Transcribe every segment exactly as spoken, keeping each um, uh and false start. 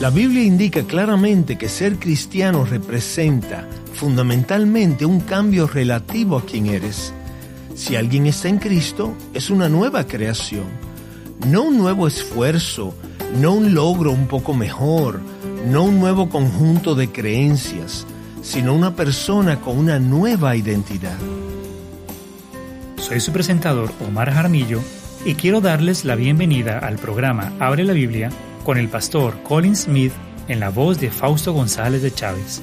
La Biblia indica claramente que ser cristiano representa fundamentalmente un cambio relativo a quien eres. Si alguien está en Cristo, es una nueva creación, no un nuevo esfuerzo, no un logro un poco mejor, no un nuevo conjunto de creencias, sino una persona con una nueva identidad. Soy su presentador Omar Jaramillo y quiero darles la bienvenida al programa Abre la Biblia con el pastor Colin Smith en la voz de Fausto González de Chávez.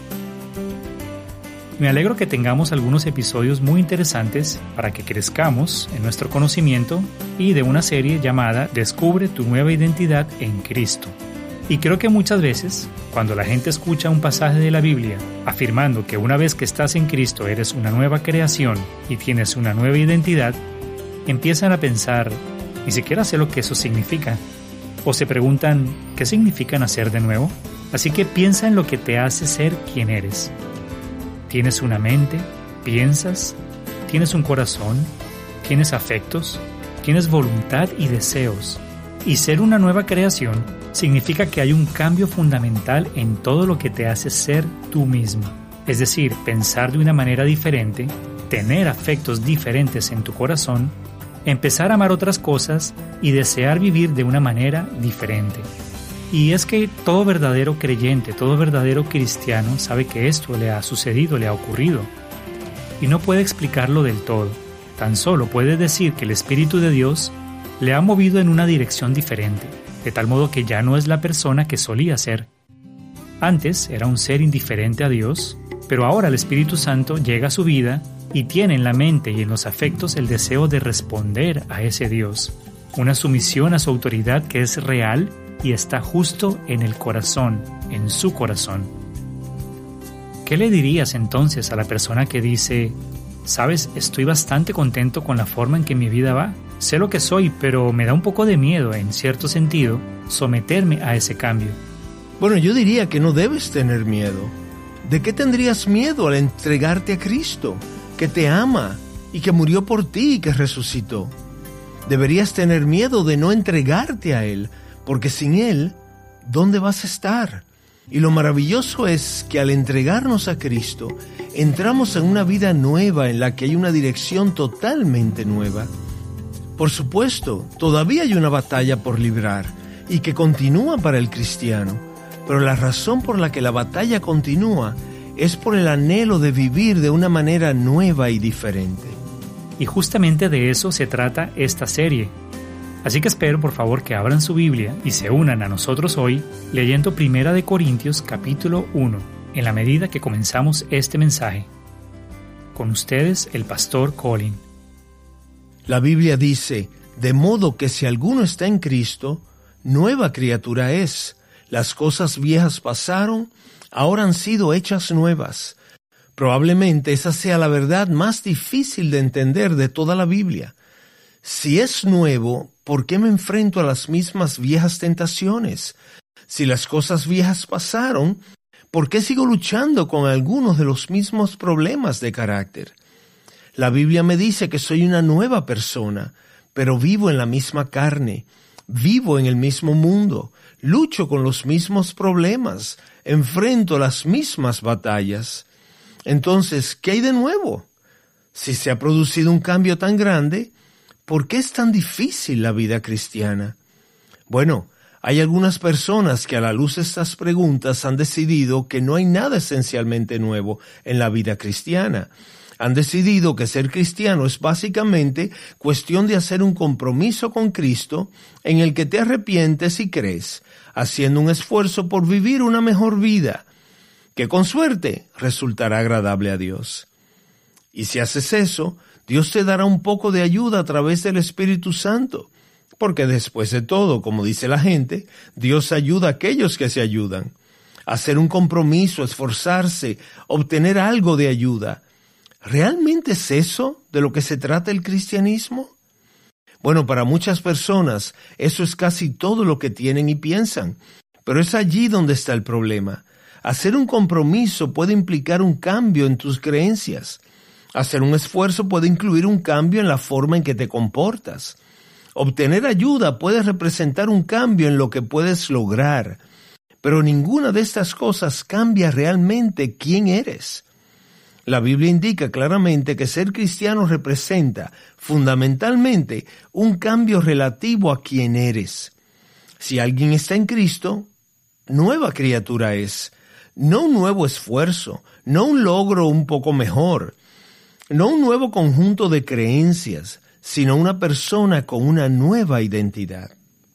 Me alegro que tengamos algunos episodios muy interesantes para que crezcamos en nuestro conocimiento y de una serie llamada Descubre tu nueva identidad en Cristo. Y creo que muchas veces, cuando la gente escucha un pasaje de la Biblia afirmando que una vez que estás en Cristo eres una nueva creación y tienes una nueva identidad, empiezan a pensar, ni siquiera sé lo que eso significa. O se preguntan, ¿qué significa nacer de nuevo? Así que piensa en lo que te hace ser quien eres. Tienes una mente, piensas, tienes un corazón, tienes afectos, tienes voluntad y deseos. Y ser una nueva creación significa que hay un cambio fundamental en todo lo que te hace ser tú mismo. Es decir, pensar de una manera diferente, tener afectos diferentes en tu corazón, empezar a amar otras cosas y desear vivir de una manera diferente. Y es que todo verdadero creyente, todo verdadero cristiano sabe que esto le ha sucedido, le ha ocurrido. Y no puede explicarlo del todo, tan solo puede decir que el Espíritu de Dios le ha movido en una dirección diferente, de tal modo que ya no es la persona que solía ser. Antes era un ser indiferente a Dios, pero ahora el Espíritu Santo llega a su vida y tiene en la mente y en los afectos el deseo de responder a ese Dios, una sumisión a su autoridad que es real y está justo en el corazón, en su corazón. ¿Qué le dirías entonces a la persona que dice, sabes, estoy bastante contento con la forma en que mi vida va? Sé lo que soy, pero me da un poco de miedo, en cierto sentido, someterme a ese cambio. Bueno, yo diría que no debes tener miedo. ¿De qué tendrías miedo al entregarte a Cristo, que te ama y que murió por ti y que resucitó? Deberías tener miedo de no entregarte a Él, porque sin Él, ¿dónde vas a estar? Y lo maravilloso es que al entregarnos a Cristo, entramos en una vida nueva en la que hay una dirección totalmente nueva. Por supuesto, todavía hay una batalla por librar y que continúa para el cristiano, pero la razón por la que la batalla continúa es por el anhelo de vivir de una manera nueva y diferente. Y justamente de eso se trata esta serie. Así que espero por favor que abran su Biblia y se unan a nosotros hoy leyendo Primera de Corintios capítulo uno, en la medida que comenzamos este mensaje. Con ustedes el pastor Colin. La Biblia dice, de modo que si alguno está en Cristo, nueva criatura es. Las cosas viejas pasaron, ahora han sido hechas nuevas. Probablemente esa sea la verdad más difícil de entender de toda la Biblia. Si es nuevo, ¿por qué me enfrento a las mismas viejas tentaciones? Si las cosas viejas pasaron, ¿por qué sigo luchando con algunos de los mismos problemas de carácter? La Biblia me dice que soy una nueva persona, pero vivo en la misma carne, vivo en el mismo mundo, lucho con los mismos problemas, enfrento las mismas batallas. Entonces, ¿qué hay de nuevo? Si se ha producido un cambio tan grande, ¿por qué es tan difícil la vida cristiana? Bueno, hay algunas personas que a la luz de estas preguntas han decidido que no hay nada esencialmente nuevo en la vida cristiana. Han decidido que ser cristiano es básicamente cuestión de hacer un compromiso con Cristo en el que te arrepientes y crees, haciendo un esfuerzo por vivir una mejor vida, que con suerte resultará agradable a Dios. Y si haces eso, Dios te dará un poco de ayuda a través del Espíritu Santo, porque después de todo, como dice la gente, Dios ayuda a aquellos que se ayudan. Hacer un compromiso, esforzarse, obtener algo de ayuda. ¿Realmente es eso de lo que se trata el cristianismo? Bueno, para muchas personas eso es casi todo lo que tienen y piensan, pero es allí donde está el problema. Hacer un compromiso puede implicar un cambio en tus creencias. Hacer un esfuerzo puede incluir un cambio en la forma en que te comportas. Obtener ayuda puede representar un cambio en lo que puedes lograr. pero ninguna de estas cosas cambia realmente quién eres. La Biblia indica claramente que ser cristiano representa fundamentalmente un cambio relativo a quién eres. Si alguien está en Cristo, nueva criatura es. No un nuevo esfuerzo, no un logro un poco mejor, no un nuevo conjunto de creencias, sino una persona con una nueva identidad.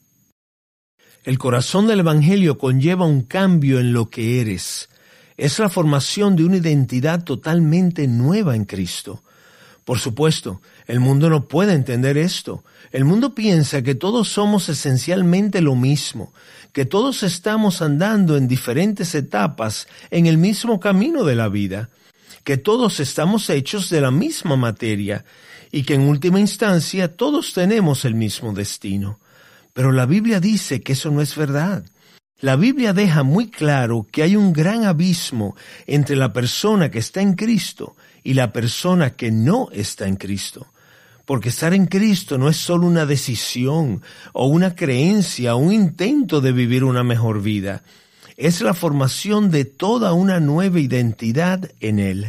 El corazón del Evangelio conlleva un cambio en lo que eres. Es la formación de una identidad totalmente nueva en Cristo. Por supuesto, el mundo no puede entender esto. El mundo piensa que todos somos esencialmente lo mismo, que todos estamos andando en diferentes etapas en el mismo camino de la vida, que todos estamos hechos de la misma materia y que en última instancia todos tenemos el mismo destino. Pero la Biblia dice que eso no es verdad. La Biblia deja muy claro que hay un gran abismo entre la persona que está en Cristo y la persona que no está en Cristo. Porque estar en Cristo no es solo una decisión o una creencia o un intento de vivir una mejor vida. Es la formación de toda una nueva identidad en Él.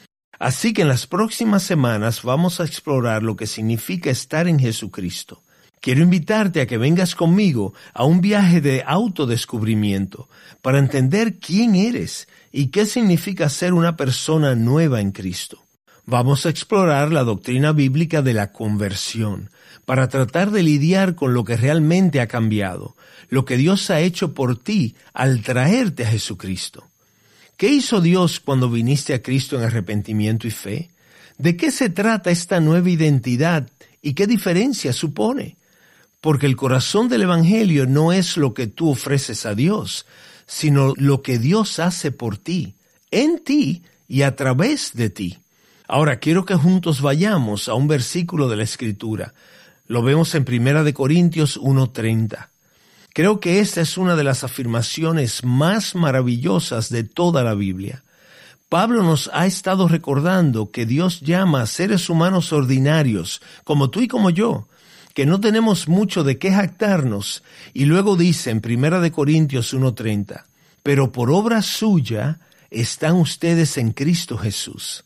Así que en las próximas semanas vamos a explorar lo que significa estar en Jesucristo. Quiero invitarte a que vengas conmigo a un viaje de autodescubrimiento para entender quién eres y qué significa ser una persona nueva en Cristo. Vamos a explorar la doctrina bíblica de la conversión para tratar de lidiar con lo que realmente ha cambiado, lo que Dios ha hecho por ti al traerte a Jesucristo. ¿Qué hizo Dios cuando viniste a Cristo en arrepentimiento y fe? ¿De qué se trata esta nueva identidad y qué diferencia supone? Porque el corazón del Evangelio no es lo que tú ofreces a Dios, sino lo que Dios hace por ti, en ti y a través de ti. Ahora quiero que juntos vayamos a un versículo de la Escritura. Lo vemos en Primera de Corintios uno treinta. Creo que esta es una de las afirmaciones más maravillosas de toda la Biblia. Pablo nos ha estado recordando que Dios llama a seres humanos ordinarios, como tú y como yo, que no tenemos mucho de qué jactarnos, y luego dice en Primera de Corintios uno treinta, pero por obra suya están ustedes en Cristo Jesús.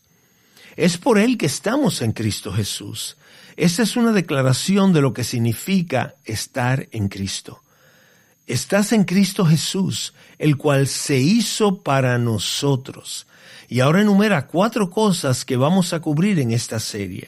Es por Él que estamos en Cristo Jesús. Esta es una declaración de lo que significa estar en Cristo. Estás en Cristo Jesús, el cual se hizo para nosotros. Y ahora enumera cuatro cosas que vamos a cubrir en esta serie.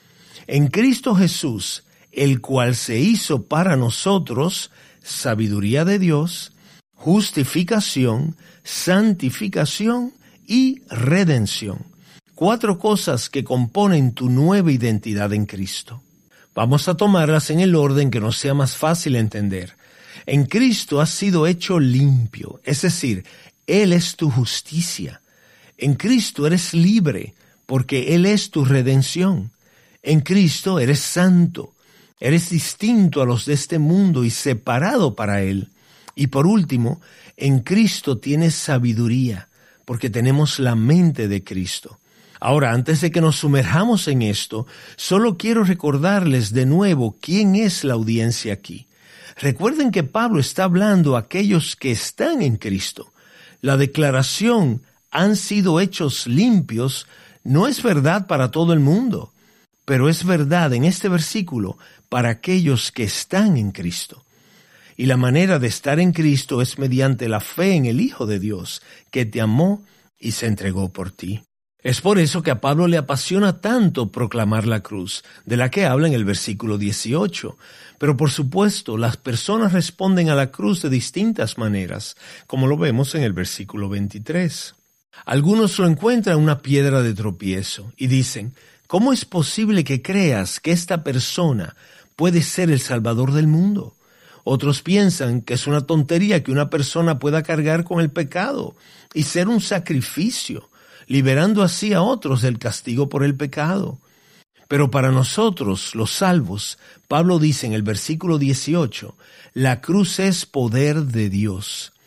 En Cristo Jesús, el cual se hizo para nosotros, sabiduría de Dios, justificación, santificación y redención. Cuatro cosas que componen tu nueva identidad en Cristo. Vamos a tomarlas en el orden que nos sea más fácil entender. En Cristo has sido hecho limpio, es decir, Él es tu justicia. En Cristo eres libre, porque Él es tu redención. En Cristo eres santo, eres distinto a los de este mundo y separado para Él. Y por último, en Cristo tienes sabiduría, porque tenemos la mente de Cristo. Ahora, antes de que nos sumerjamos en esto, solo quiero recordarles de nuevo quién es la audiencia aquí. Recuerden que Pablo está hablando a aquellos que están en Cristo. La declaración, han sido hechos limpios, no es verdad para todo el mundo, pero es verdad en este versículo para aquellos que están en Cristo. Y la manera de estar en Cristo es mediante la fe en el Hijo de Dios, que te amó y se entregó por ti. Es por eso que a Pablo le apasiona tanto proclamar la cruz, de la que habla en el versículo dieciocho. Pero por supuesto, las personas responden a la cruz de distintas maneras, como lo vemos en el versículo veintitrés. Algunos lo encuentran una piedra de tropiezo y dicen, ¿cómo es posible que creas que esta persona puede ser el Salvador del mundo? Otros piensan que es una tontería que una persona pueda cargar con el pecado y ser un sacrificio, liberando así a otros del castigo por el pecado. Pero para nosotros, los salvos, Pablo dice en el versículo dieciocho, la cruz es poder de Dios.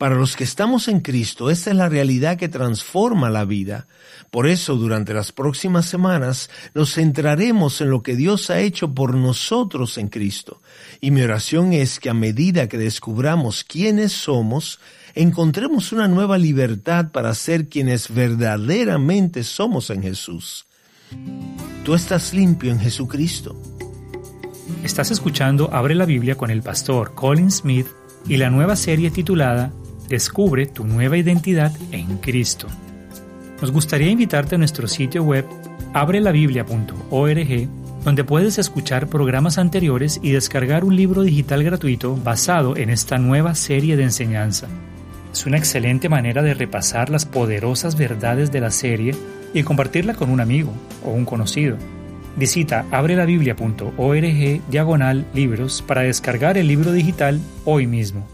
Para los que estamos en Cristo, esta es la realidad que transforma la vida. Por eso, durante las próximas semanas, nos centraremos en lo que Dios ha hecho por nosotros en Cristo. Y mi oración es que a medida que descubramos quiénes somos, encontremos una nueva libertad para ser quienes verdaderamente somos en Jesús. Tú estás limpio en Jesucristo. Estás escuchando Abre la Biblia con el pastor Colin Smith y la nueva serie titulada Descubre tu nueva identidad en Cristo. Nos gustaría invitarte a nuestro sitio web abre la biblia punto org, donde puedes escuchar programas anteriores y descargar un libro digital gratuito basado en esta nueva serie de enseñanza. Es una excelente manera de repasar las poderosas verdades de la serie y compartirla con un amigo o un conocido. Visita abre la biblia punto org diagonal libros para descargar el libro digital hoy mismo.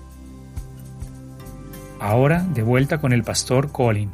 Ahora, de vuelta con el pastor Colin.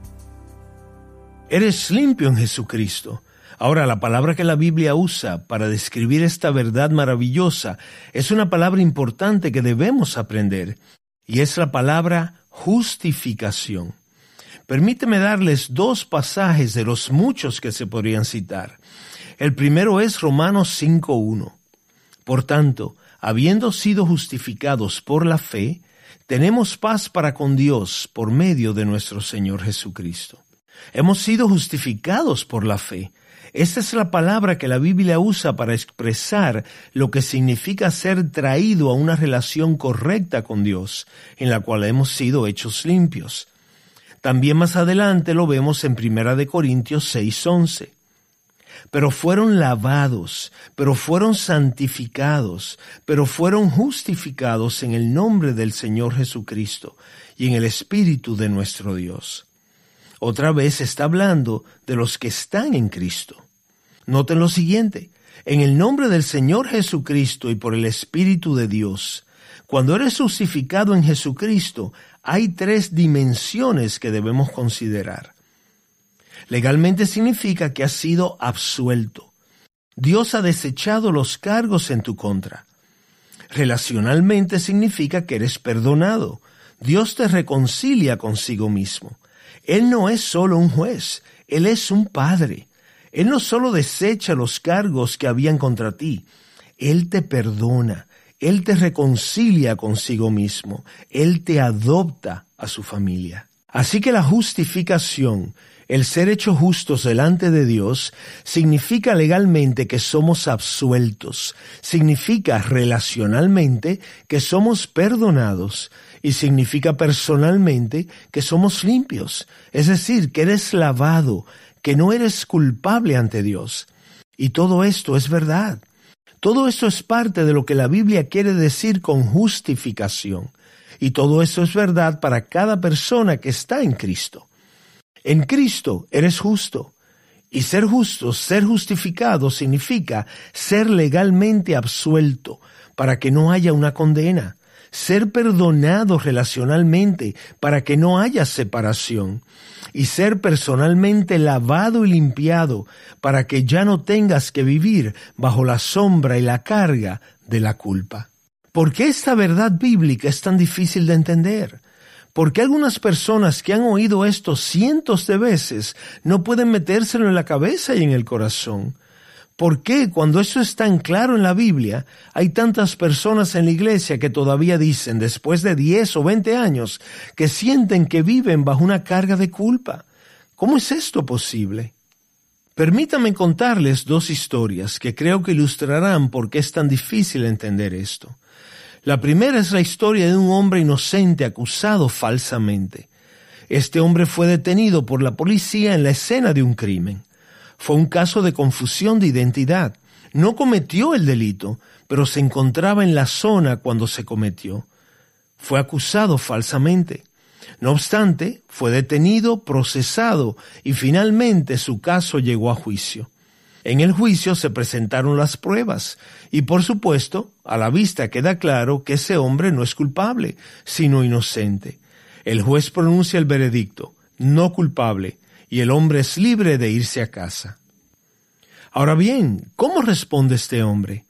Eres limpio en Jesucristo. Ahora, la palabra que la Biblia usa para describir esta verdad maravillosa es una palabra importante que debemos aprender, y es la palabra justificación. Permíteme darles dos pasajes de los muchos que se podrían citar. El primero es Romanos cinco uno. Por tanto, habiendo sido justificados por la fe, tenemos paz para con Dios por medio de nuestro Señor Jesucristo. Hemos sido justificados por la fe. Esta es la palabra que la Biblia usa para expresar lo que significa ser traído a una relación correcta con Dios, en la cual hemos sido hechos limpios. También más adelante lo vemos en Primera de Corintios seis once. Pero fueron lavados, pero fueron santificados, pero fueron justificados en el nombre del Señor Jesucristo y en el Espíritu de nuestro Dios. Otra vez está hablando de los que están en Cristo. Noten lo siguiente: en el nombre del Señor Jesucristo y por el Espíritu de Dios. Cuando eres justificado en Jesucristo, hay tres dimensiones que debemos considerar. Legalmente significa que has sido absuelto. Dios ha desechado los cargos en tu contra. Relacionalmente significa que eres perdonado. Dios te reconcilia consigo mismo. Él no es solo un juez, Él es un padre. Él no solo desecha los cargos que habían contra ti, Él te perdona, Él te reconcilia consigo mismo, Él te adopta a su familia. Así que la justificación, el ser hechos justos delante de Dios, significa legalmente que somos absueltos, significa relacionalmente que somos perdonados y significa personalmente que somos limpios, es decir, que eres lavado, que no eres culpable ante Dios. Y todo esto es verdad. Todo esto es parte de lo que la Biblia quiere decir con justificación. Y todo esto es verdad para cada persona que está en Cristo. En Cristo eres justo, y ser justo, ser justificado, significa ser legalmente absuelto para que no haya una condena, ser perdonado relacionalmente para que no haya separación, y ser personalmente lavado y limpiado para que ya no tengas que vivir bajo la sombra y la carga de la culpa. ¿Por qué esta verdad bíblica es tan difícil de entender? ¿Por qué algunas personas que han oído esto cientos de veces no pueden metérselo en la cabeza y en el corazón? ¿Por qué, cuando eso es tan claro en la Biblia, hay tantas personas en la iglesia que todavía dicen, después de diez o veinte años, que sienten que viven bajo una carga de culpa? ¿Cómo es esto posible? Permítanme contarles dos historias que creo que ilustrarán por qué es tan difícil entender esto. La primera es la historia de un hombre inocente acusado falsamente. Este hombre fue detenido por la policía en la escena de un crimen. Fue un caso de confusión de identidad. No cometió el delito, pero se encontraba en la zona cuando se cometió. Fue acusado falsamente. No obstante, fue detenido, procesado y finalmente su caso llegó a juicio. En el juicio se presentaron las pruebas y, por supuesto, a la vista queda claro que ese hombre no es culpable, sino inocente. El juez pronuncia el veredicto, no culpable, y el hombre es libre de irse a casa. Ahora bien, ¿cómo responde este hombre?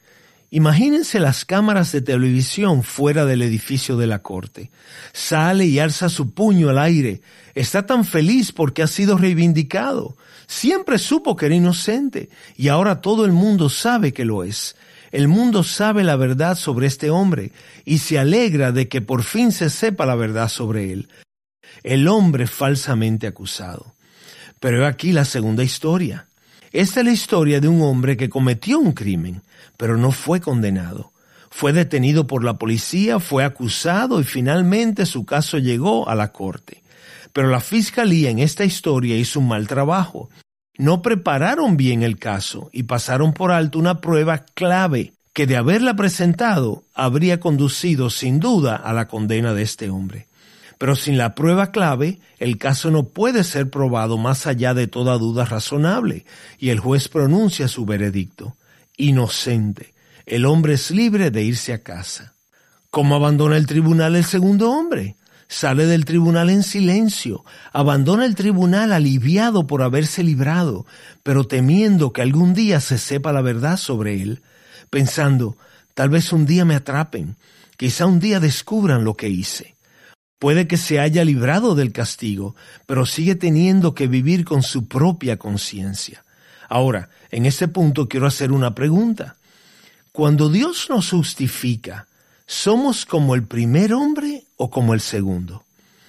Imagínense las cámaras de televisión fuera del edificio de la corte. Sale y alza su puño al aire. Está tan feliz porque ha sido reivindicado. Siempre supo que era inocente y ahora todo el mundo sabe que lo es. El mundo sabe la verdad sobre este hombre y se alegra de que por fin se sepa la verdad sobre él. El hombre falsamente acusado. Pero he aquí la segunda historia. Esta es la historia de un hombre que cometió un crimen, pero no fue condenado. Fue detenido por la policía, fue acusado y finalmente su caso llegó a la corte. Pero la fiscalía en esta historia hizo un mal trabajo. No prepararon bien el caso y pasaron por alto una prueba clave que de haberla presentado habría conducido sin duda a la condena de este hombre. Pero sin la prueba clave, el caso no puede ser probado más allá de toda duda razonable, y el juez pronuncia su veredicto. Inocente. El hombre es libre de irse a casa. ¿Cómo abandona el tribunal el segundo hombre? Sale del tribunal en silencio, abandona el tribunal aliviado por haberse librado, pero temiendo que algún día se sepa la verdad sobre él, pensando, tal vez un día me atrapen, quizá un día descubran lo que hice. Puede que se haya librado del castigo, pero sigue teniendo que vivir con su propia conciencia. Ahora, en este punto quiero hacer una pregunta. Cuando Dios nos justifica, ¿somos como el primer hombre o como el segundo?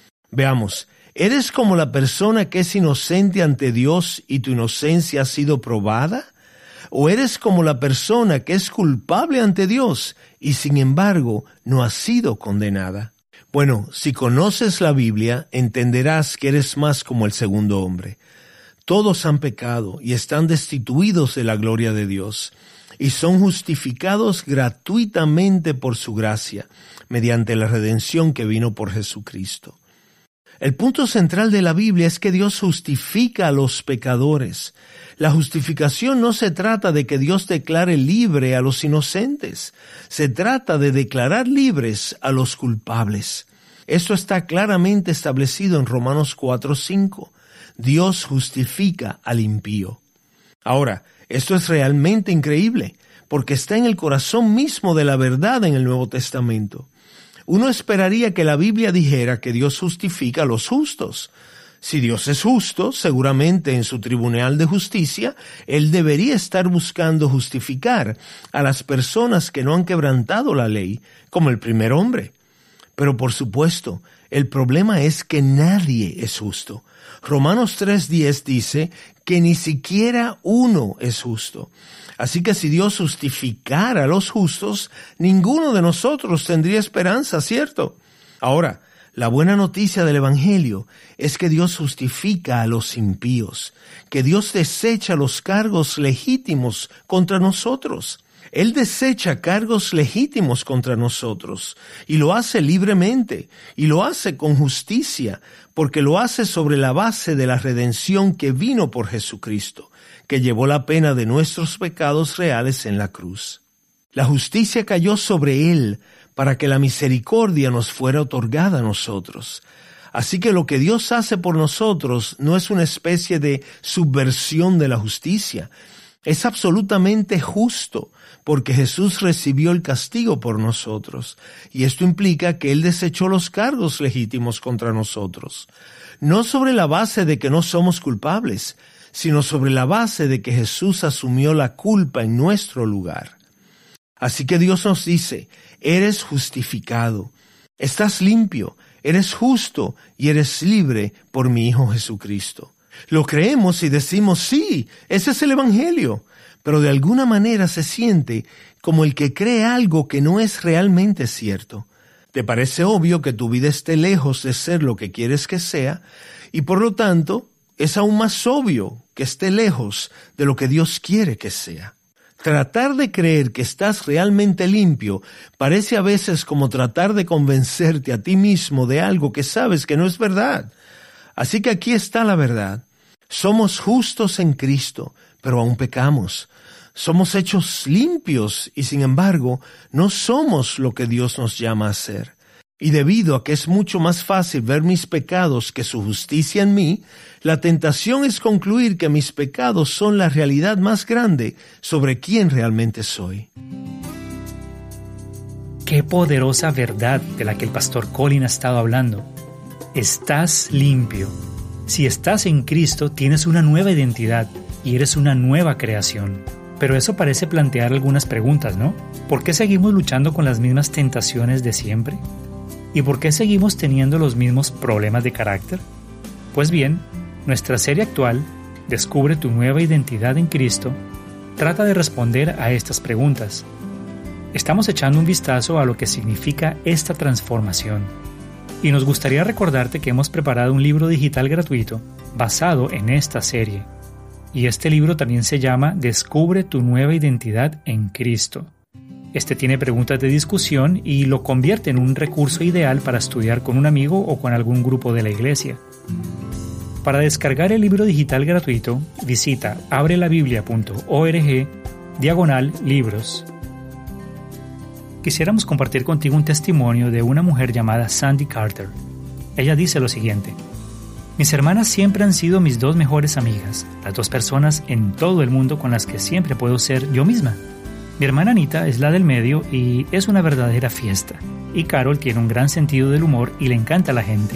Veamos, ¿eres como la persona que es inocente ante Dios y tu inocencia ha sido probada? ¿O eres como la persona que es culpable ante Dios y sin embargo no ha sido condenada? Bueno, si conoces la Biblia, entenderás que eres más como el segundo hombre. Todos han pecado y están destituidos de la gloria de Dios, y son justificados gratuitamente por su gracia, mediante la redención que vino por Jesucristo. El punto central de la Biblia es que Dios justifica a los pecadores. La justificación no se trata de que Dios declare libre a los inocentes. Se trata de declarar libres a los culpables. Esto está claramente establecido en Romanos cuatro cinco. Dios justifica al impío. Ahora, esto es realmente increíble, porque está en el corazón mismo de la verdad en el Nuevo Testamento. Uno esperaría que la Biblia dijera que Dios justifica a los justos. Si Dios es justo, seguramente en su tribunal de justicia, Él debería estar buscando justificar a las personas que no han quebrantado la ley, como el primer hombre. Pero por supuesto, el problema es que nadie es justo. Romanos tres diez dice que ni siquiera uno es justo. Así que si Dios justificara a los justos, ninguno de nosotros tendría esperanza, ¿cierto? Ahora, la buena noticia del Evangelio es que Dios justifica a los impíos, que Dios desecha los cargos legítimos contra nosotros. Él desecha cargos legítimos contra nosotros y lo hace libremente y lo hace con justicia porque lo hace sobre la base de la redención que vino por Jesucristo, que llevó la pena de nuestros pecados reales en la cruz. La justicia cayó sobre Él para que la misericordia nos fuera otorgada a nosotros. Así que lo que Dios hace por nosotros no es una especie de subversión de la justicia. Es absolutamente justo, porque Jesús recibió el castigo por nosotros, y esto implica que Él desechó los cargos legítimos contra nosotros, no sobre la base de que no somos culpables, sino sobre la base de que Jesús asumió la culpa en nuestro lugar. Así que Dios nos dice, eres justificado, estás limpio, eres justo y eres libre por mi Hijo Jesucristo. Lo creemos y decimos, sí, ese es el Evangelio, pero de alguna manera se siente como el que cree algo que no es realmente cierto. Te parece obvio que tu vida esté lejos de ser lo que quieres que sea, y por lo tanto, es aún más obvio que esté lejos de lo que Dios quiere que sea. Tratar de creer que estás realmente limpio parece a veces como tratar de convencerte a ti mismo de algo que sabes que no es verdad. Así que aquí está la verdad. Somos justos en Cristo, pero aún pecamos. Somos hechos limpios y sin embargo no somos lo que Dios nos llama a ser. Y debido a que es mucho más fácil ver mis pecados que su justicia en mí, la tentación es concluir que mis pecados son la realidad más grande sobre quién realmente soy. Qué poderosa verdad de la que el pastor Colin ha estado hablando. Estás limpio. Si estás en Cristo, tienes una nueva identidad y eres una nueva creación. Pero eso parece plantear algunas preguntas, ¿no? ¿Por qué seguimos luchando con las mismas tentaciones de siempre? ¿Y por qué seguimos teniendo los mismos problemas de carácter? Pues bien, nuestra serie actual, Descubre tu nueva identidad en Cristo, trata de responder a estas preguntas. Estamos echando un vistazo a lo que significa esta transformación. Y nos gustaría recordarte que hemos preparado un libro digital gratuito basado en esta serie. Y este libro también se llama Descubre tu nueva identidad en Cristo. Este tiene preguntas de discusión y lo convierte en un recurso ideal para estudiar con un amigo o con algún grupo de la iglesia. Para descargar el libro digital gratuito, visita abrelabiblia.org diagonal libros. Quisiéramos compartir contigo un testimonio de una mujer llamada Sandy Carter. Ella dice lo siguiente: mis hermanas siempre han sido mis dos mejores amigas, las dos personas en todo el mundo con las que siempre puedo ser yo misma. Mi hermana Anita es la del medio y es una verdadera fiesta, y Carol tiene un gran sentido del humor y le encanta a la gente.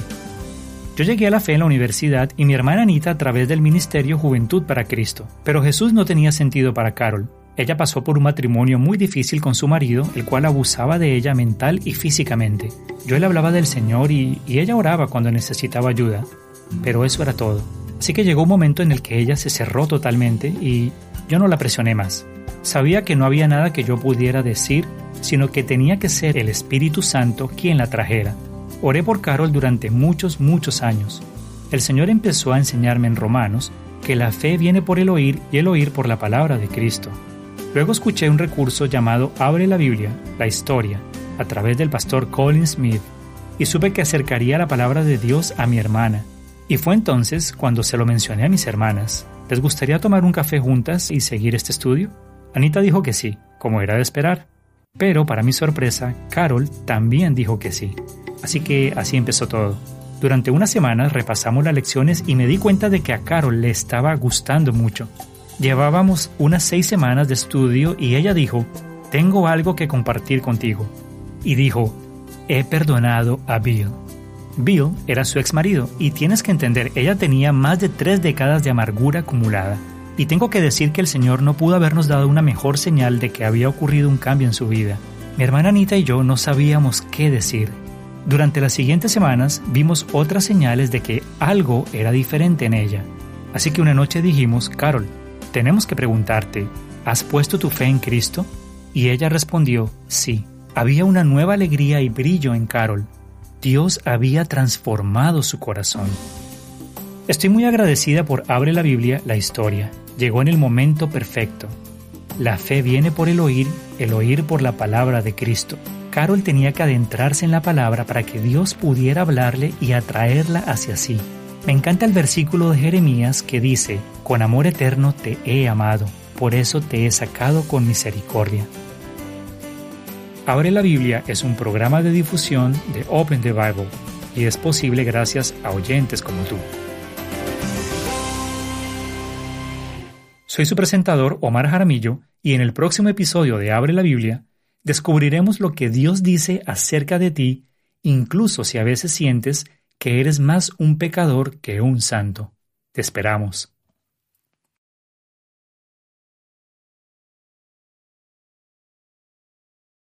Yo llegué a la fe en la universidad y mi hermana Anita a través del ministerio Juventud para Cristo, pero Jesús no tenía sentido para Carol. Ella pasó por un matrimonio muy difícil con su marido, el cual abusaba de ella mental y físicamente. Yo le hablaba del Señor y, y ella oraba cuando necesitaba ayuda, pero eso era todo. Así que llegó un momento en el que ella se cerró totalmente y yo no la presioné más. Sabía que no había nada que yo pudiera decir, sino que tenía que ser el Espíritu Santo quien la trajera. Oré por Carol durante muchos, muchos años. El Señor empezó a enseñarme en Romanos que la fe viene por el oír y el oír por la palabra de Cristo. Luego escuché un recurso llamado Abre la Biblia, la historia, a través del pastor Colin Smith, y supe que acercaría la palabra de Dios a mi hermana. Y fue entonces cuando se lo mencioné a mis hermanas. ¿Les gustaría tomar un café juntas y seguir este estudio? Anita dijo que sí, como era de esperar. Pero, para mi sorpresa, Carol también dijo que sí. Así que así empezó todo. Durante unas semanas repasamos las lecciones y me di cuenta de que a Carol le estaba gustando mucho. Llevábamos unas seis semanas de estudio y ella dijo, tengo algo que compartir contigo. Y dijo, he perdonado a Bill. Bill era su ex marido y tienes que entender, ella tenía más de tres décadas de amargura acumulada. Y tengo que decir que el Señor no pudo habernos dado una mejor señal de que había ocurrido un cambio en su vida. Mi hermana Anita y yo no sabíamos qué decir. Durante las siguientes semanas vimos otras señales de que algo era diferente en ella. Así que una noche dijimos, Carol, tenemos que preguntarte, ¿has puesto tu fe en Cristo? Y ella respondió, sí. Había una nueva alegría y brillo en Carol. Dios había transformado su corazón. Estoy muy agradecida por Abre la Biblia, la historia. Llegó en el momento perfecto. La fe viene por el oír, el oír por la palabra de Cristo. Carol tenía que adentrarse en la palabra para que Dios pudiera hablarle y atraerla hacia sí. Me encanta el versículo de Jeremías que dice, con amor eterno te he amado, por eso te he sacado con misericordia. Abre la Biblia es un programa de difusión de Open the Bible y es posible gracias a oyentes como tú. Soy su presentador Omar Jaramillo y en el próximo episodio de Abre la Biblia descubriremos lo que Dios dice acerca de ti, incluso si a veces sientes que eres más un pecador que un santo. Te esperamos.